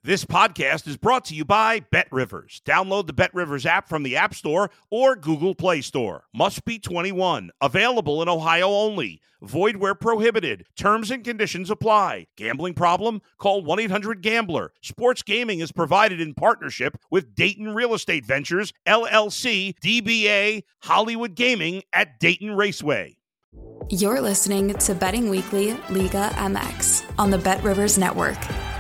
This podcast is brought to you by BetRivers. Download the BetRivers app from the App Store or Google Play Store. Must be 21. Available in Ohio only. Void where prohibited. Terms and conditions apply. Gambling problem? Call 1-800-GAMBLER. Sports gaming is provided in partnership with Dayton Real Estate Ventures, LLC, DBA, Hollywood Gaming at Dayton Raceway. You're listening to Betting Weekly Liga MX on the BetRivers Network.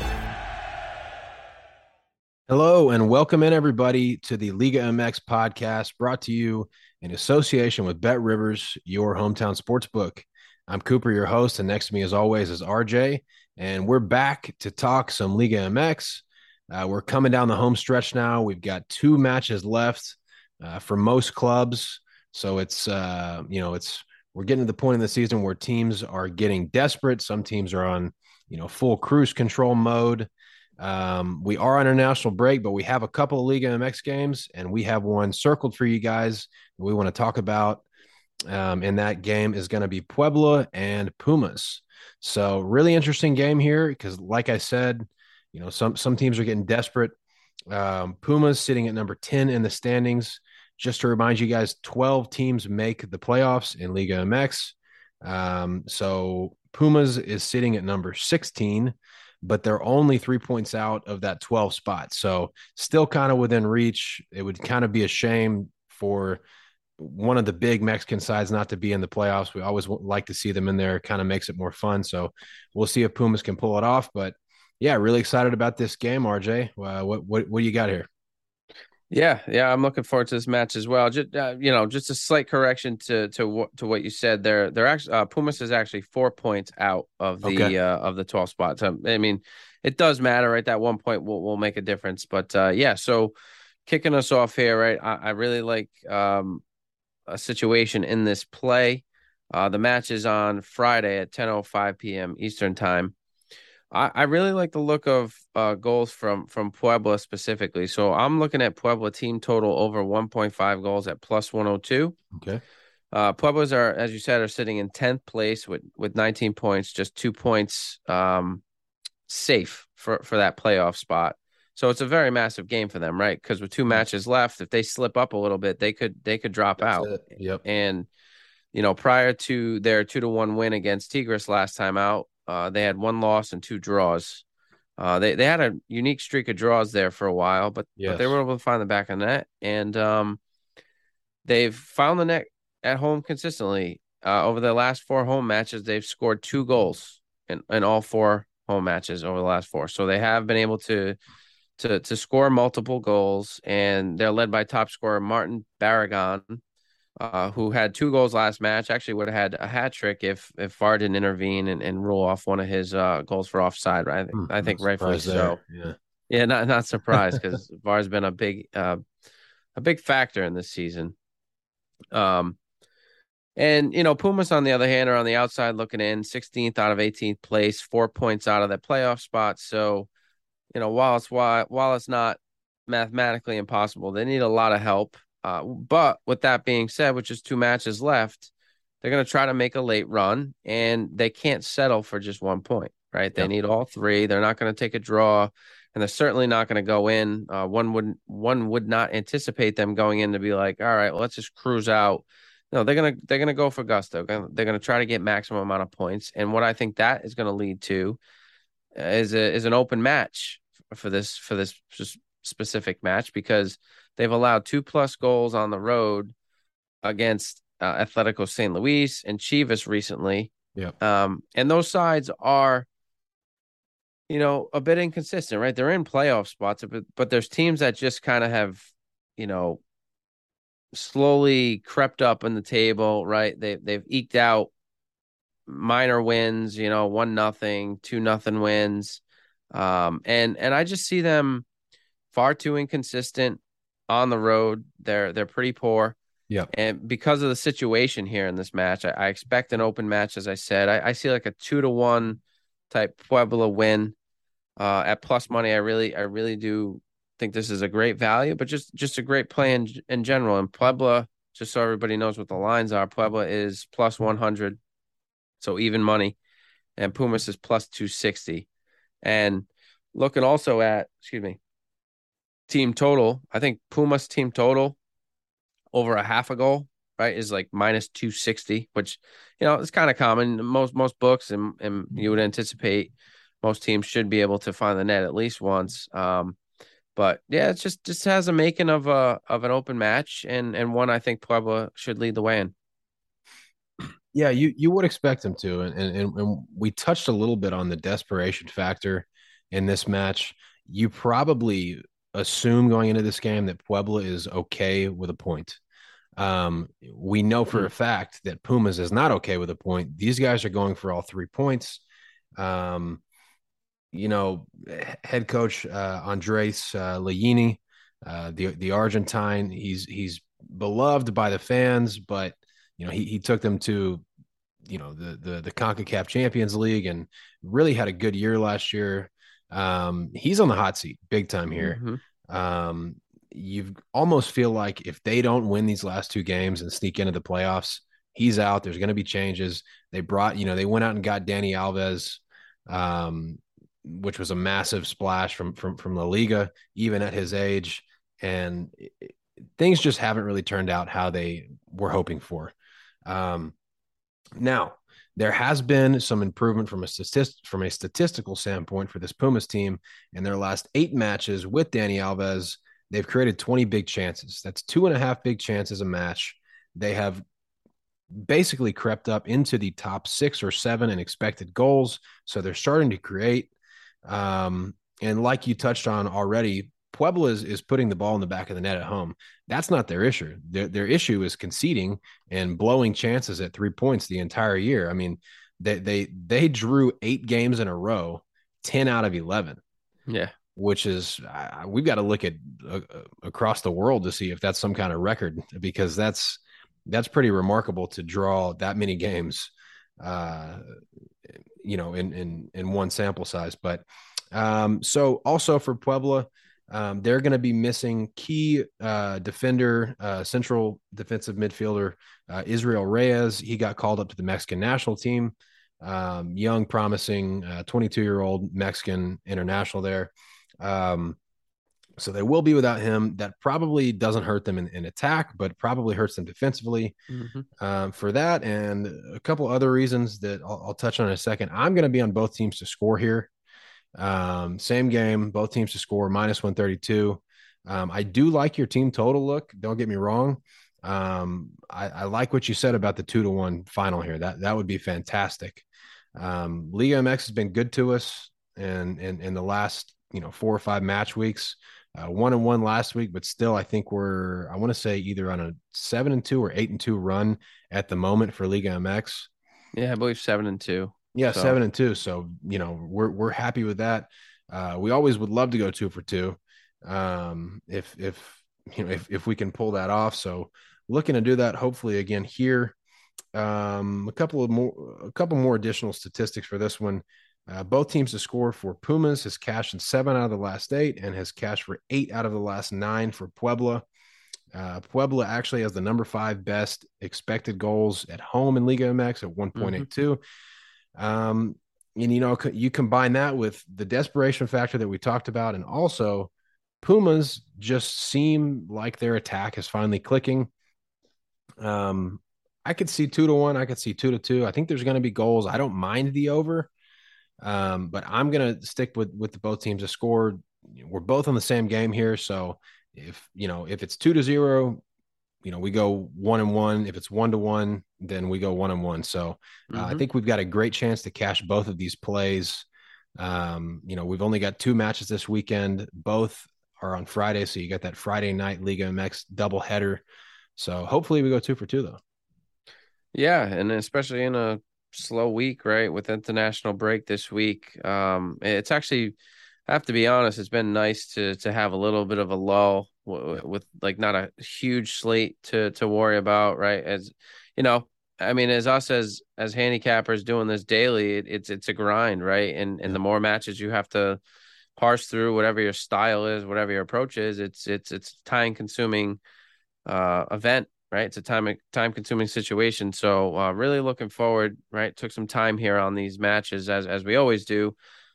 Hello and welcome in everybody to the Liga MX podcast brought to you in association with BetRivers, your hometown sportsbook. I'm Cooper, your host, and next to me as always is RJ, and we're back to talk some Liga MX. We're coming down the home stretch now. We've got 2 matches left for most clubs, so we're getting to the point in the season where teams are getting desperate. Some teams are on full cruise control mode. We are on our national break, but we have a couple of Liga MX games, and we have one circled for you guys that we want to talk about. And that game is going to be Puebla and Pumas. So really interesting game here because, like I said, some teams are getting desperate. Pumas sitting at number 10 in the standings. Just to remind you guys, 12 teams make the playoffs in Liga MX. So Pumas is sitting at number 16. But they're only 3 points out of that 12 spot. So still kind of within reach. It would kind of be a shame for one of the big Mexican sides not to be in the playoffs. We always like to see them in there. It kind of makes it more fun. So we'll see if Pumas can pull it off. But yeah, really excited about this game, RJ. What do you got here? Yeah, I'm looking forward to this match as well. Just just a slight correction to what you said there. They're actually Pumas is actually 4 points out of the 12 spots. I mean, it does matter, right? That 1 point will make a difference. But so kicking us off here, right? I really like a situation in this play. The match is on Friday at 10:05 p.m. Eastern time. I really like the look of goals from Puebla specifically. So I'm looking at Puebla team total over 1.5 goals at plus 102. Okay. Pueblas are, as you said, are sitting in 10th place with 19 points, just 2 points safe for that playoff spot. So it's a very massive game for them, right? Because with 2 matches left, if they slip up a little bit, they could drop out. Yep. And prior to their 2-1 win against Tigres last time out, they had 1 loss and 2 draws. They had a unique streak of draws there for a while, but they were able to find the back of the net, and they've found the net at home consistently. Over the last 4 home matches, they've scored 2 goals in all 4 home matches over the last 4. So they have been able to score multiple goals, and they're led by top scorer Martin Barragan, who had 2 goals last match. Actually would have had a hat trick if VAR didn't intervene and rule off one of his goals for offside. Right? I think rightfully so. Yeah, not surprised because VAR's been a big factor in this season. And Pumas on the other hand are on the outside looking in, 16th out of 18th place, 4 points out of that playoff spot. So, while it's not mathematically impossible, they need a lot of help. But with that being said, which is 2 matches left, they're going to try to make a late run, and they can't settle for just 1 point, right? They need all 3. They're not going to take a draw, and they're certainly not going to go in. One would not anticipate them going in to be like, all right, well, let's just cruise out. No, they're gonna go for gusto. They're gonna try to get maximum amount of points, and what I think that is going to lead to is an open match for this specific match, because they've allowed 2+ goals on the road against Atletico St. Luis and Chivas recently. Yeah. And those sides are, a bit inconsistent, right? They're in playoff spots, but there's teams that just kind of have, slowly crept up in the table, right? They've eked out minor wins, 1-0, 2-0 wins. And I just see them far too inconsistent on the road. They're pretty poor. Yeah. And because of the situation here in this match, I expect an open match. As I said, I see like a 2-1 type Puebla win at plus money. I really do think this is a great value, but just a great play in general. And Puebla, just so everybody knows what the lines are, Puebla is plus 100, so even money, and Pumas is plus 260. And Looking also at, team total. I think Pumas team total over a half a goal, right, is like minus 260, which, is kind of common. Most books and you would anticipate most teams should be able to find the net at least once. But yeah, it's just has a making of an open match and one I think Puebla should lead the way in. Yeah, you would expect them to, and we touched a little bit on the desperation factor in this match. You probably assume going into this game that Puebla is okay with a point. We know for a fact that Pumas is not okay with a point. These guys are going for all 3 points. Head coach Andres Lillini, the Argentine, he's beloved by the fans, but he took them to the CONCACAF Champions League and really had a good year last year. He's on the hot seat big time here. You almost feel like if they don't win these last 2 games and sneak into the playoffs, he's out. There's going to be changes. They went out and got Dani Alves, which was a massive splash from La Liga, even at his age. And things just haven't really turned out how they were hoping for. Now, there has been some improvement from a statistical standpoint for this Pumas team. In their last 8 matches with Dani Alves, they've created 20 big chances. That's 2.5 big chances a match. They have basically crept up into the top 6 or 7 in expected goals. So they're starting to create. And like you touched on already, Puebla is putting the ball in the back of the net at home. That's not their issue. Their issue is conceding and blowing chances at 3 points the entire year. I mean, they drew 8 games in a row, 10 out of 11. Yeah, which is we've got to look at across the world to see if that's some kind of record, because that's pretty remarkable to draw that many games, in one sample size. But so also for Puebla. They're going to be missing key defender, central defensive midfielder, Israel Reyes. He got called up to the Mexican national team. Young, promising 22-year-old Mexican international there. So they will be without him. That probably doesn't hurt them in attack, but probably hurts them defensively. For that and a couple other reasons that I'll touch on in a second. I'm going to be on both teams to score here. Same game, both teams to score, minus 132. I do like your team total look. Don't get me wrong. I like what you said about the 2-1 final here. That would be fantastic. Liga MX has been good to us and in the last 4 or 5 match weeks. 1-1 last week, but still I think I want to say either on a 7-2 or 8-2 run at the moment for Liga MX. Yeah, I believe 7-2. Yeah, 7-2. So, we're happy with that. We always would love to go 2 for 2. If we can pull that off. So looking to do that hopefully again here. A couple more additional statistics for this one. Both teams to score for Pumas has cashed in 7 out of the last 8 and has cashed for 8 out of the last 9 for Puebla. Puebla actually has the number 5 best expected goals at home in Liga MX at 1.82. And you combine that with the desperation factor that we talked about, and also Pumas just seem like their attack is finally clicking. I could see 2-1. I could see 2-2. I think there's going to be goals. I don't mind the over, but I'm going to stick with the both teams to score. We're both on the same game here, so if it's 2-0. We go 1-1. If it's 1-1, then we go 1-1. So I think we've got a great chance to cash both of these plays. We've only got 2 matches this weekend. Both are on Friday. So you got that Friday night Liga MX doubleheader. So hopefully we go 2 for 2 though. Yeah. And especially in a slow week, right? With international break this week. It's actually, I have to be honest, it's been nice to have a little bit of a lull with like not a huge slate to worry about, right? As as us as handicappers doing this daily, it's a grind, right? And the more matches you have to parse through, whatever your style is, whatever your approach is, it's time consuming event, right? It's a time consuming situation. So really looking forward, right? Took some time here on these matches as we always do.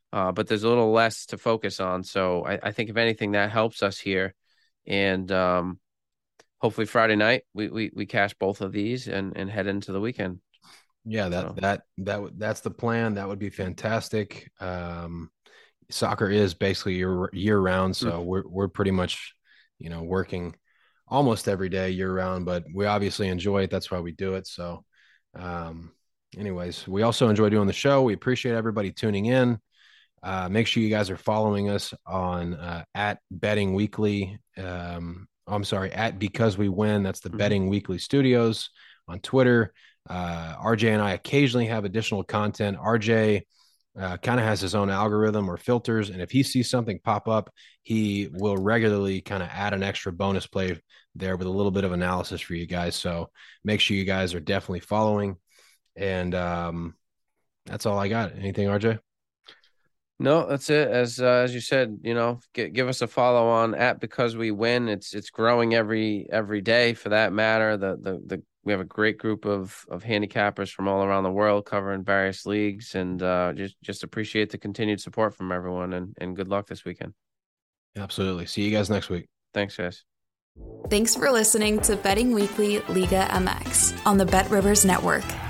but there's a little less to focus on. So I think if anything, that helps us here. And hopefully Friday night we cash both of these and head into the weekend. Yeah, that's the plan. That would be fantastic. Soccer is basically year round, so we're pretty much, working almost every day year round, but we obviously enjoy it. That's why we do it. So, anyways, we also enjoy doing the show. We appreciate everybody tuning in. Make sure you guys are following us on at Betting Weekly. I'm sorry, at Because We Win. That's the Betting Weekly Studios on Twitter. RJ and I occasionally have additional content. RJ kind of has his own algorithm or filters, and if he sees something pop up, he will regularly kind of add an extra bonus play there with a little bit of analysis for you guys. So make sure you guys are definitely following. And that's all I got. Anything, RJ? No, that's it. As you said, give us a follow on at Because We Win. It's growing every day for that matter. We have a great group of handicappers from all around the world covering various leagues, and just appreciate the continued support from everyone, and good luck this weekend. Absolutely. See you guys next week. Thanks, guys. Thanks for listening to Betting Weekly Liga MX on the Bet Rivers Network.